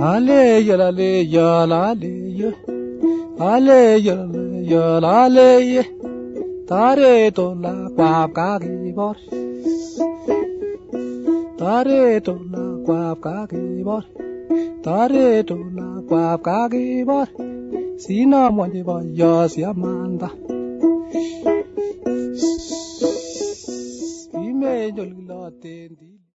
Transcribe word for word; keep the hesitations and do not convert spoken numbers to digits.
Ale yola le yola le yo. Ale yola yola le ye. Tare to la kwa ka ki bor. Tare to la kwa ka ki bor. Tare to la kwa ka ki bor. Sina mo de ba yo si amanda. Ime jol la tendi.